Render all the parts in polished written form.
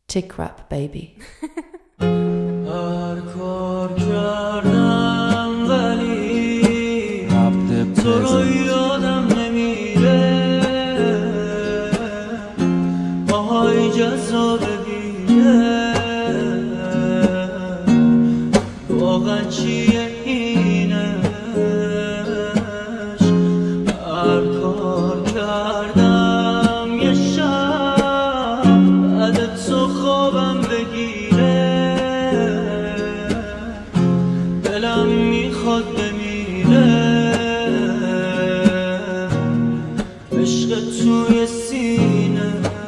Tick rap baby. هر کار کردم ولی تو رو یادم نمیره، ماهای جذاب بیره واقعا چیه اینش. هر کار کردم یه شب بعد تو خوابم بگیره، دلم میخواد بمیره، عشق توی سینه.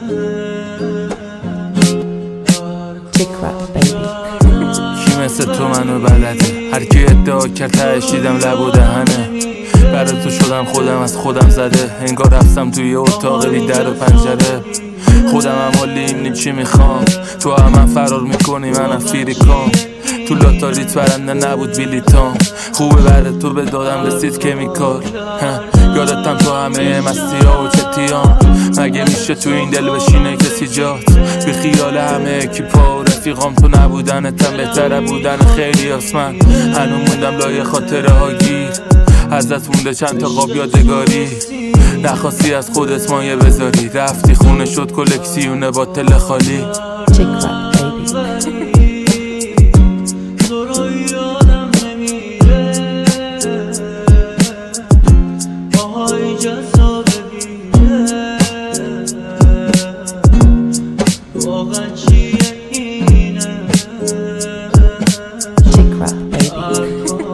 Tick rap baby. کی مثل تو منو بلده؟ هر کی ادعا کرد تهشیدم لب و دهنه. برای تو شدم خودم از خودم زده، انگار رفتم توی اتاق بی در و پنجره. خودم هم لیم چی میخوام، تو هم من فرار میکنی منم فیریکام. تو لاتاریت برنده نبود بیلیتام، خوبه برای تو به دادم رسید کمیکال. یادتم تو همه مستی ها و چتیام، مگه میشه تو این دل بشینه کسی جات؟ بی خیال همه اکیپا و رفیقام تو نبودنتم بهتره بودن خیلی آسمن. هنو موندم لای خاطره ها گیر، ازت مونده چند تا قاب یادگاری. نخواستی از خودت مایه بذاری، رفتی خونه شد کلکسیونه با تل خالی. Tick rap baby. تو رو یادم نمیره، ماهای جذاب بیره واقعا چیه اینش. Tick rap baby.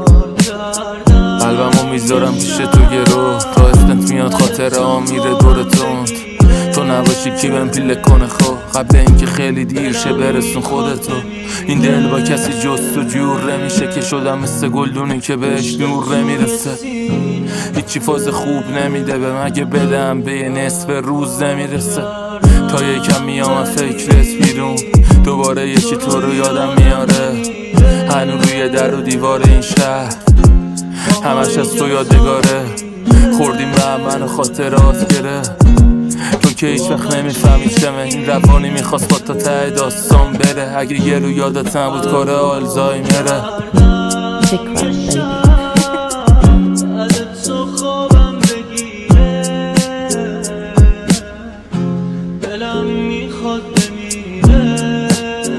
قلبمو میذارم پیش تو گرو، تا اسمت میاد خاطره ها میره دور تند. تو نباشی کی بهم پیله کنه خو، قبل اینکه خیلی دیر شه برسون خودتو. این دل با کسی جست و جور نمیشه که شدم مثل گلدونی که بهش نور نمیرسه. هیچی فاز خوب نمیده به مگه بدم به یه نصف روز نمیرسه. تا یکم میام فکرت بیرون، دوباره یکی تو رو یادم میاره. هنو روی در و دیوار این شهر همش از تو یادگاره. خوردیم به هم منو خاطرات گره، تو که هیچ وقت نمیفهمی چمه. این روانی میخواست با تا ته داستان بره، اگه یه رو یادت نبود کار آلزایمره. Tick rap baby. بعد تو خوابم بگیره، دلم میخواد بمیره،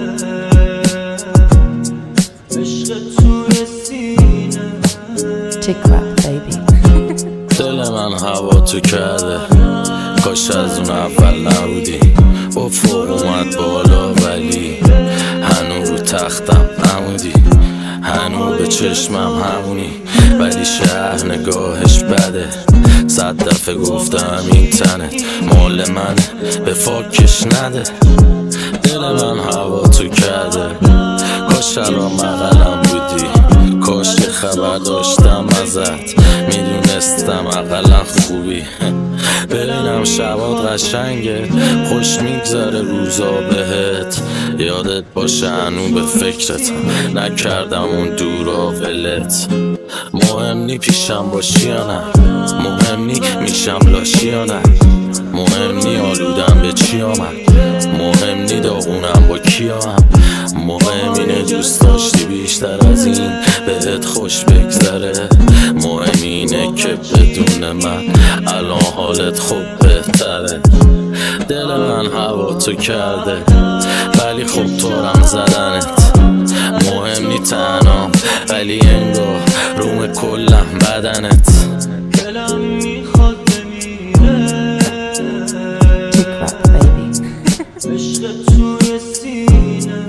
عشق توی سینه. Tick rap baby. دل من هوا تو کرده، کاش از اون اول نبودی. افق اومد بالا ولی هنو رو تختم نمودی، هنو به چشمم همونی ولی شهر نگاهش بده. 100 دفعه گفتم این تنه مال منه به فاکش نده. دل من هوا تو کرده، کاش الان مغلم بودی، کاش که خبر داشتم ازت، میدونستم اقلا خوبی. ببینم شبات قشنگه، خوش میگذره روزا بهت، یادت باشه هنو به فکرتم، نکردم اون دورا ولت. مهم نی پیشم باشی یا نه، مهم نی میشم لاشی یا نه، مهم نی آلودم به چی آمد، مهم نی داغونم با کیام، مهم اینه دوست داشتی بیشتر از این بهت خوش بگذره. مهم اینه که بدون من الان حالت خوب بهتره. دل من هوا تو کرده ولی خوب طورم زدنت، مهم نی تنام ولی انگار روم کلم بدنت. دلم میخواد بمیره، Tick rap baby. عشق توی سینه.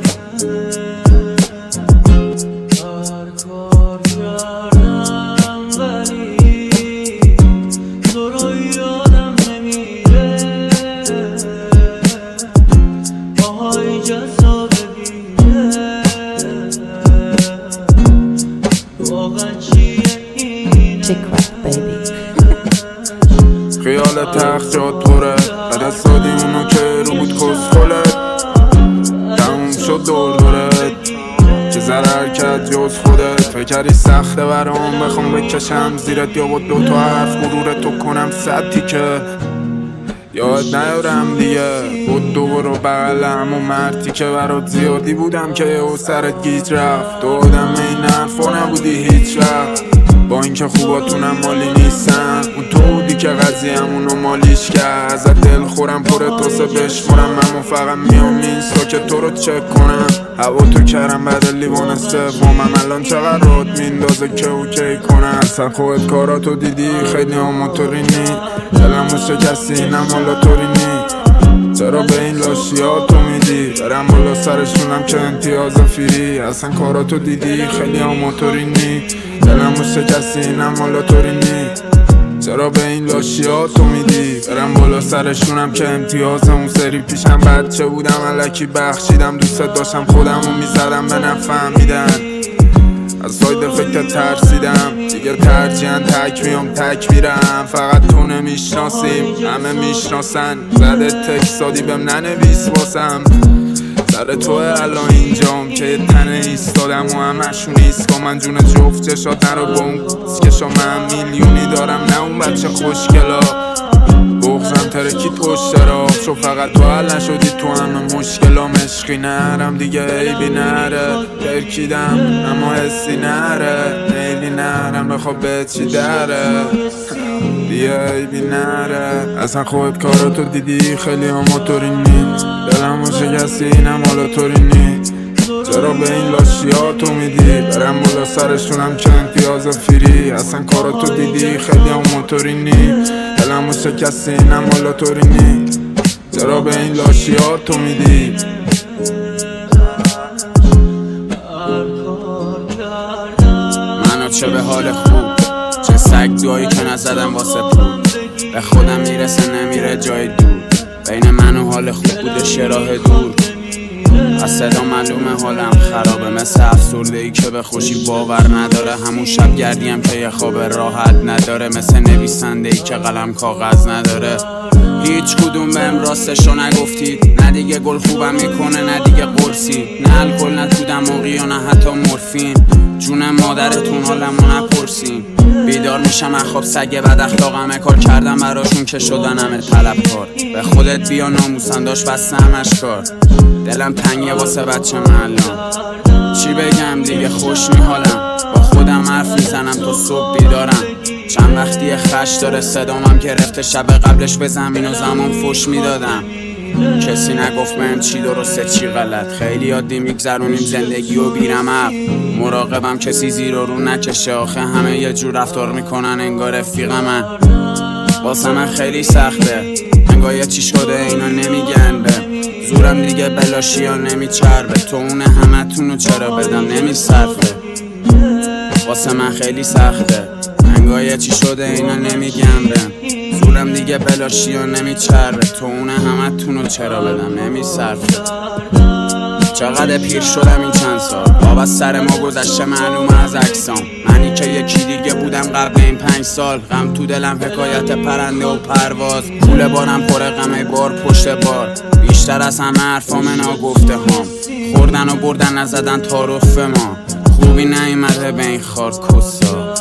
هر کار کردم ولی تو رو یادم نمیره، ماهای جذاب بیره واقعا چیه اینش. Tick rap baby. خیال تخت جات پره، فرستادی اونو که رو بود کسخلت، تموم شد دور دورت، چه ضرر کرد جز خودت. فکری سخته برام بخوام بکشم زیرت، یا با 2 تا حرف غرورتو کنم 100 تیکه، یاد نیارم دیگه. بود برو بغل همون مردی که برات زیادی بودم که یه سرت گیج رفت. تو آدم این حرفا نبودی هیچ وقت، با اینکه خوباتونم مالی نیستن. اون تو بودی که قضیه‌مونو مالیش کرد. ازت دل خورم پر توسه بشمرم، من فقط میام اینستا که تو رو چک کنم. هوا تو کرم بعد لیوان سومم، الان چقدر راد میندازه که اوکی کنم. اصلا خودت کاراتو دیدی خیلی آماتوری نی، دلم رو شکستی اینم حالا طوری نی. چرا به این لاشیاتو میدی؟ برم بالا سرشونم که امتیاز فیری. اصلا کاراتو دیدی خیلی آماتوری نی، دلم رو شکستی اینم حالا طوری نی. چرا به این لاشیاتو میدی؟ برم بالا سرشونم که امتیاز. اون سری پیشم بچه بودم الکی بخشیدم، دوست داشتم خودمو میزدم به نفهمیدن. از ساید فکر ترسیدم دیگه، ترجیحاً تک میام تک میرم. فقط تو نمیشناسیم همه میشناسن، زده تکسادی بهم ننویس واسم. سر توه الان اینجام که یه تنه ایستادم و همشون ایسکا. من جون جفت چشات نرو با اون کسکشا، من میلیونی دارم نه اون بچه خوشگلا. بغزم ترکید پشت راه، چون فقط تو حل نشدی تو همه مشکلام. عشقی نرم دیگه عیبی نره، ترکیدم اما حسی نره. نیلی نرم بخواب به چی دره دیگه عیبی نره. اصلا خودت کاراتو دیدی خیلی آماتوری نی، دلم رو شکستی اینم حالا طوری نی. چرا به این لاشیاتو میدی؟ برم بالا سرشونم که امتیاز فیری. اصلا کاراتو دیدی خیلی آماتوری نی، دلم رو شکستی اینم حالا طوری نی. چرا به این لاشیاتو میدی؟ منو چه به حال خوب، چه سگ دوایی که نزدم واسه پول. به خودم میرسه نمیره جای دور، بین من و حال خوب بوده شراه دور. از صدا معلومه حالم خرابه، مثل افسرده‌ای که به خوشی باور نداره. همون شب گردیم که یه خواب راحت نداره، مثل نویسنده‌ای که قلم کاغذ نداره. هیچ کدوم بهم راستشو نگفتید، نه دیگه گل خوبم میکنه نه دیگه قرصی، نه الکل نه تو دماغی و نه حتی مورفین. جون مادرتون حالمو نپرسین. بیدار میشم از خواب سگ بد اخلاقمه، کار کردم براشون که شدن همه طلبکار. به خودت بیا ناموسن داشت بسته همش کار. دلم تنگه واسه بچه الان، چی بگم دیگه خوش میحالم. با خودم حرف میزنم تو صبح بیدارم. چند وقتی خش داره صدامم گرفته، شب قبلش به زمین و زمان فوش میدادم. کسی نگفت بهم چی درسته چی غلط، خیلی عادی میگذرونیم زندگی و بیرمق. مراقبم کسی زیر و رو نکشه، آخه همه یه جور رفتار میکنن انگار رفیق من. واسه من خیلی سخته، انگار یه چی شده اینا نمیگن به زورم دیگه، بلاشی ها نمیچربه. تو اون همه تونو چرا بدم نمیصرفه. واسه من خیلی سخته، انگار یه چی شده اینا نمیگن به زورم دیگه، بلاشی ها نمیچربه. تو اون همه تونو چرا بدم نمیصرفه. چقدر پیر شدم این چند سال، آب از سر ما گذشته معلومه از اجسام. منی که یکی دیگه بودم قبل این 5 سال. غم تو دلم حکایت پرنده و پرواز، پول بارم پر غمه بار پشت بار. بیشتر از همه حرفام ناگفته هام، خوردن و بردن نزدن تعارف ما. خوبی نیومده به این خار کسا.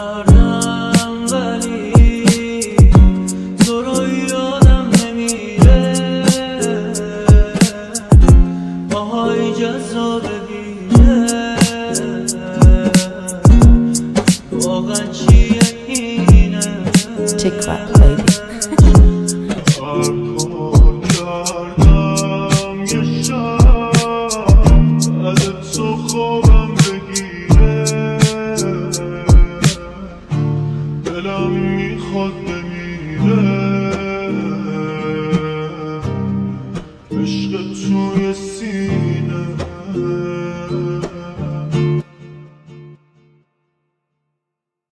جذاب